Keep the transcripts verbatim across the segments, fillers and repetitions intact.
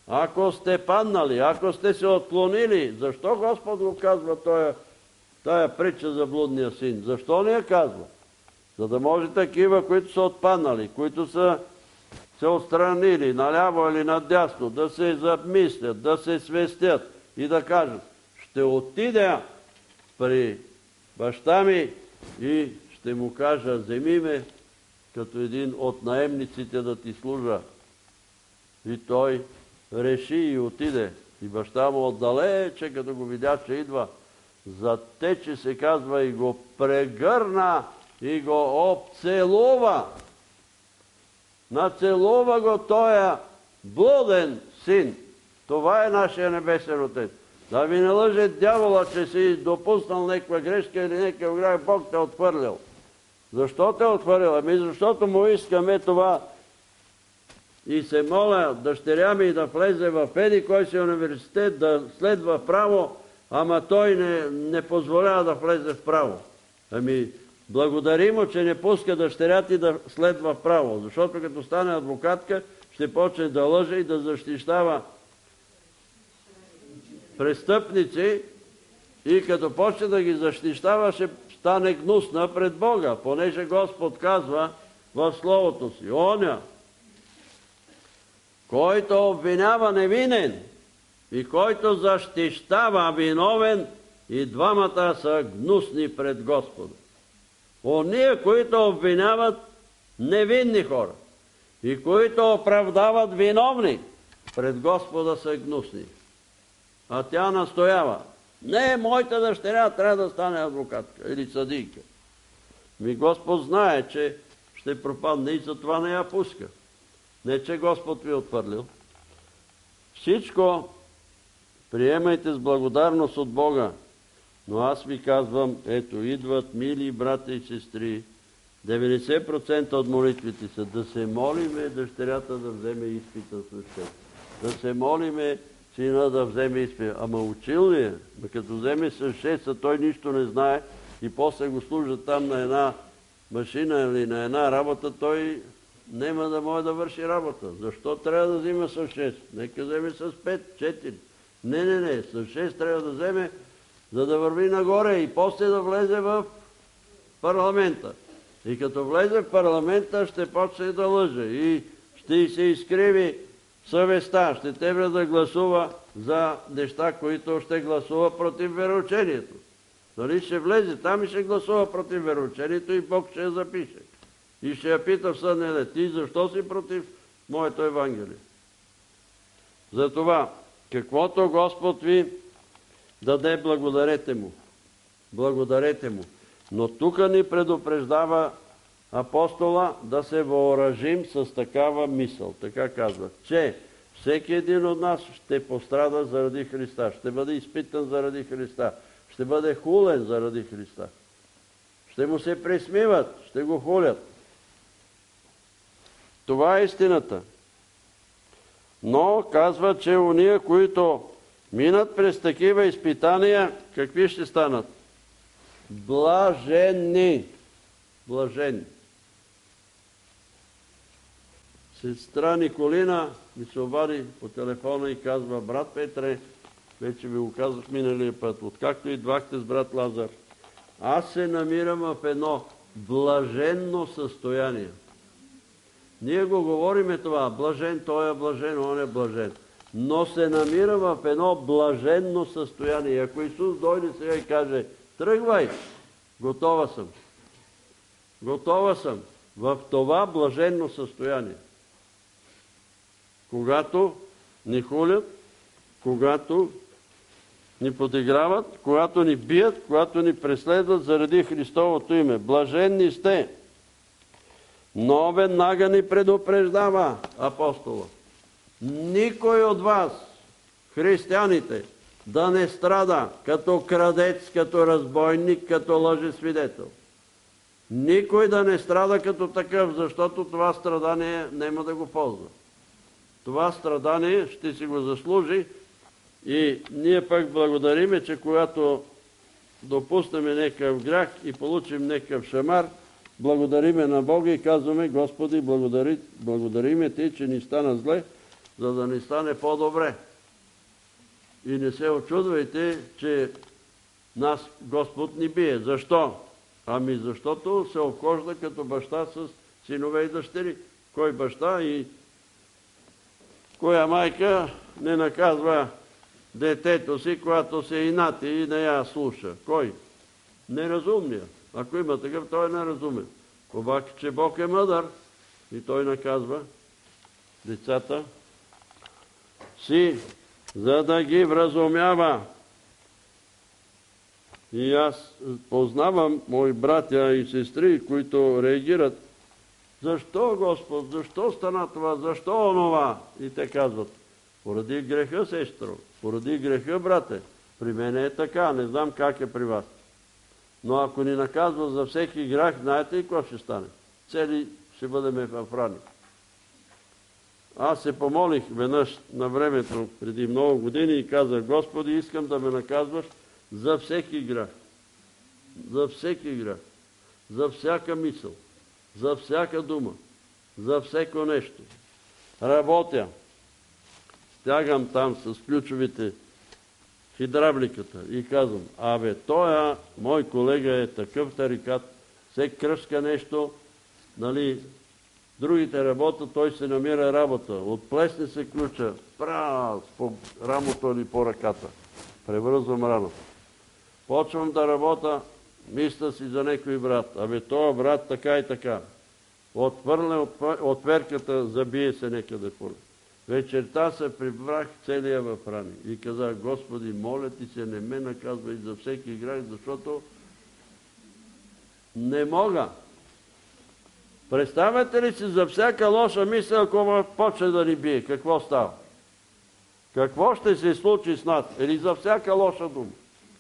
Ако сте паднали, ако сте се отклонили, защо Господ го казва тоя, тая притча за блудния син? Защо не я казва? За да може такива, които са отпаднали, които са се отстранили наляво или надясно, да се замислят, да се свестят и да кажат: ще отида при баща ми и ще му кажа: вземи ме като един от наемниците да ти служа. И той реши и отиде. И баща му отдалече, като го видя, че идва, затече, се казва, и го прегърна и го обцелува. Нацелува го тоя блуден син. Това е нашия небесен Отец. Да ви не лъже дявола, че си допуснал някаква грешка или някакъв грях, Бог те е отхвърлял. Защо те е отхвърлял? Ами защото му искаме това. И се моля дъщеря ми да влезе в еди кой си университет, да следва право, ама той не, не позволява да влезе в право. Ами благодари му, че не пуска дъщеря ти да следва в право, защото като стане адвокатка, ще почне да лъже и да защищава престъпници и като почне да ги защищава, ще стане гнусна пред Бога, понеже Господ казва в Словото си: оня, който обвинява невинен и който защищава виновен, и двамата са гнусни пред Господа. Ония, които обвиняват невинни хора и които оправдават виновни, пред Господа са гнусни. А тя настоява: не, моята дъщеря трябва да стане адвокатка или съдийка. Ми Господ знае, че ще пропадне и затова не я пуска. Не, че Господ ви е отвърлил. Всичко приемайте с благодарност от Бога. Но аз ви казвам, ето, идват, мили брати и сестри, деветдесет процента от молитвите са да се молиме дъщерята да вземе изпита с шест. Да се молиме сина да вземе изпита. Ама учил ли е? Като вземе с шест, той нищо не знае и после го служат там на една машина или на една работа, той няма да може да върши работа. Защо трябва да взима с шест? Нека вземе с пет, четири. Не, не, не, с шест трябва да вземе, за да върви нагоре и после да влезе в парламента. И като влезе в парламента, ще почне да лъже и ще се изкриви съвестта, ще трябва да гласува за неща, които ще гласува против вероучението. Нали ще влезе там и ще гласува против вероучението и Бог ще я запише. И ще я пита в съдния ден: ти защо си против моето Евангелие? Затова, каквото Господ ви даде, благодарете му. Благодарете му. Но тук ни предупреждава апостола да се въоръжим с такава мисъл. Така казва, че всеки един от нас ще пострада заради Христа, ще бъде изпитан заради Христа, ще бъде хулен заради Христа. Ще му се присмиват, ще го хулят. Това е истината. Но казва, че уния, които минат през такива изпитания, какви ще станат? Блаженни. Блаженни. Сестра Николина ми се обади по телефона и казва: брат Петре, вече ви го казах миналия път, откакто идвахте с брат Лазар, аз се намирам в едно блаженно състояние. Ние го говориме това, блажен, той е блажен, он е блажен. Но се намира в едно блаженно състояние. Ако Исус дойде сега и каже: тръгвай, готова съм. Готова съм в това блаженно състояние. Когато ни хулят, когато ни подиграват, когато ни бият, когато ни преследват заради Христовото име. Блаженни сте. Но веднага ни предупреждава апостола: никой от вас, християните, да не страда като крадец, като разбойник, като лъжесвидетел. Никой да не страда като такъв, защото това страдание няма да го ползва. Това страдание ще си го заслужи и ние пък благодариме, че когато допуснеме някакъв грях и получим някакъв шамар, благодариме на Бога и казваме: Господи, благодари, благодариме Ти, че ни стана зле, за да ни стане по-добре. И не се очудвайте, че нас Господ ни бие. Защо? Ами защото се обхожда като баща с синове и дъщери. Кой баща и коя майка не наказва детето си, когато се инати и не я слуша? Кой? Неразумният. Ако има такъв, той е неразумен. Обаче, че Бог е мъдър и той наказва децата си, за да ги вразумява. И аз познавам мои братя и сестри, които реагират: защо, Господ, защо стана това, защо онова? И те казват: поради греха, сестро, поради греха, брате. При мен е така, не знам как е при вас. Но ако ни наказва за всеки грях, знаете ли какво ще стане? Цели ще бъдем в рани. Аз се помолих веднъж на времето, преди много години, и казах: Господи, искам да ме наказваш за всеки грях. За всеки грях. За всяка мисъл. За всяка дума. За всеко нещо. Работя. Стягам там с ключовите хидравликата и казвам: абе, той мой колега е такъв тарикат, се кръшка нещо, нали, другите работят, той се намира работа. Отплесне се ключа, праз по рамото или по ръката. Превързвам раното. Почвам да работя, мисля си за некой брат. Абе, този брат така и така. Отвърля отверката, забие се некъде поле. Вечерта се прибрах целия в рани и казах: Господи, моля ти се, не ме наказвай за всеки грях, защото не мога. Представете ли си за всяка лоша мисъл, ако почне да ни бие? Какво става? Какво ще се случи с нас? Или за всяка лоша дума?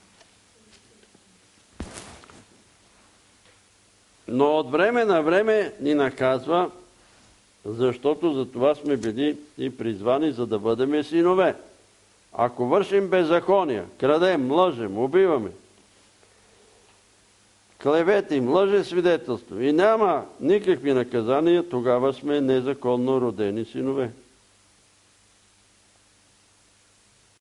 Но от време на време ни наказва, защото за това сме били и призвани, за да бъдем синове. Ако вършим беззакония, крадем, лъжем, убиваме, клеветим, лъже свидетелство и няма никакви наказания, тогава сме незаконно родени синове.